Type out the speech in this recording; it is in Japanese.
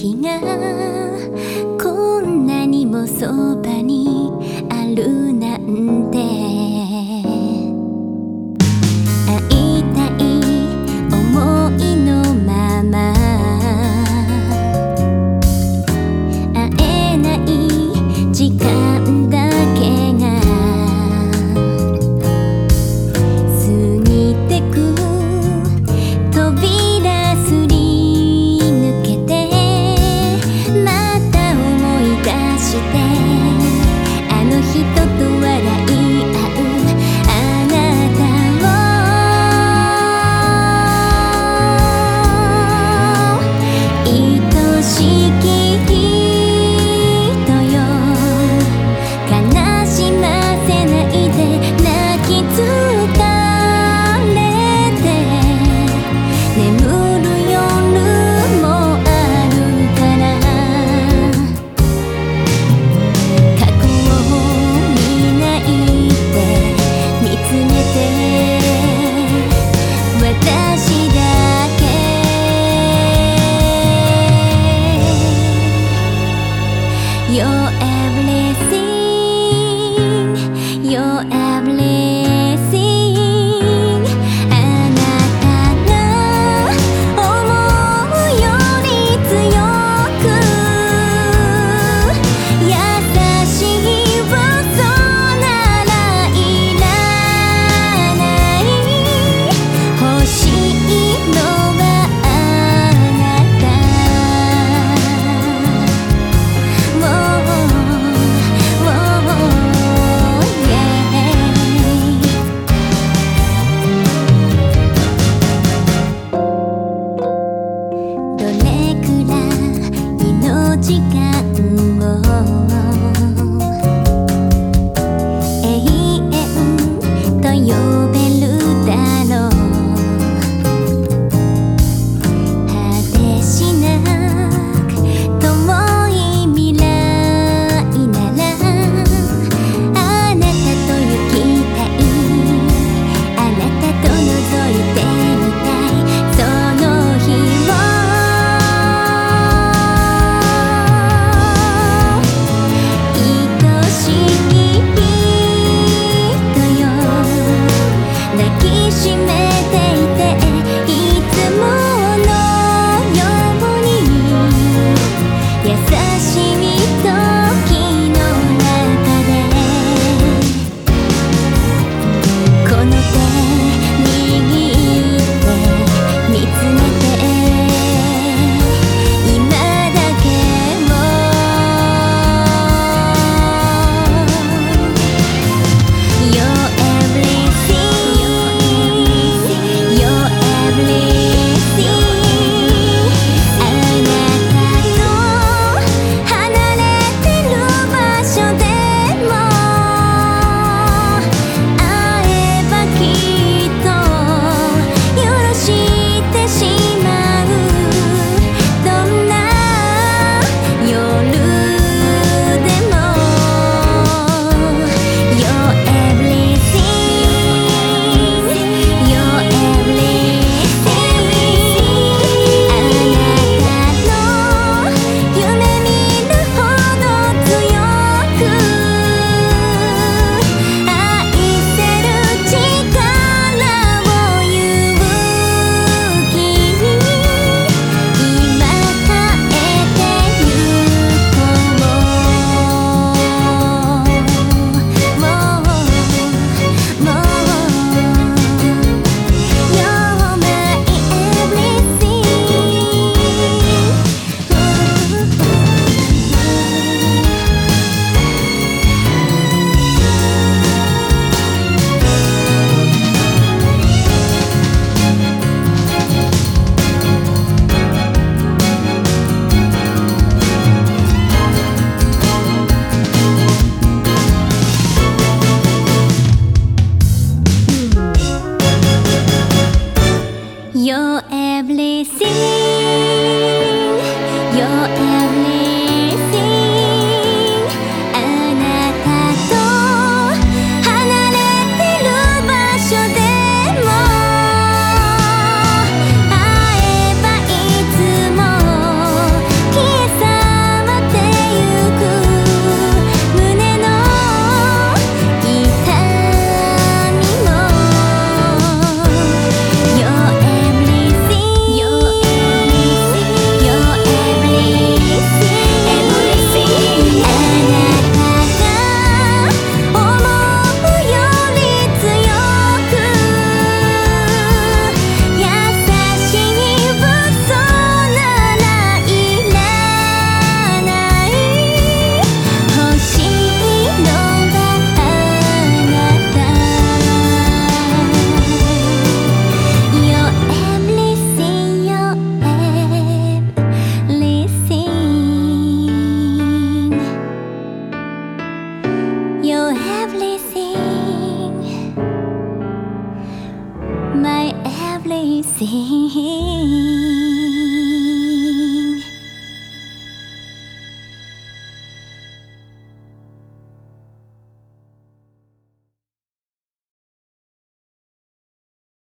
時がこんなにもそばにあるなんて、会いたい思いのまま会えない時間だけが過ぎてく、扉すり抜けてまた思い出して、あの人と笑い合うあなたを、愛しき人よ、悲しませないで、泣き疲れて眠る夜もあるから、過去を見ないで見つめて、私だけYou're everything, you're everything あなたが思うより強く優しい嘘ならいらない、欲しいのはあなた、どれくらいの時間を永遠と呼べるだろう、果てしなく遠い未来なら、あなたと行きたい、あなたと覗いてみたい、その日を愛しき人よ、抱きしめていて、いつものように優しい時の中で、この手握って見つめて、今だけをYou're everything, you're everything あなたと離れてる場所でも会えばきっと許してしまう、どんな夜でもYou're everything, you're everything あなたの夢見るほど強く愛せる力を勇気に、今変えてゆこう、You're my everything You're everything, you're everything あなたと離れてる場所でも会えばいつも消え see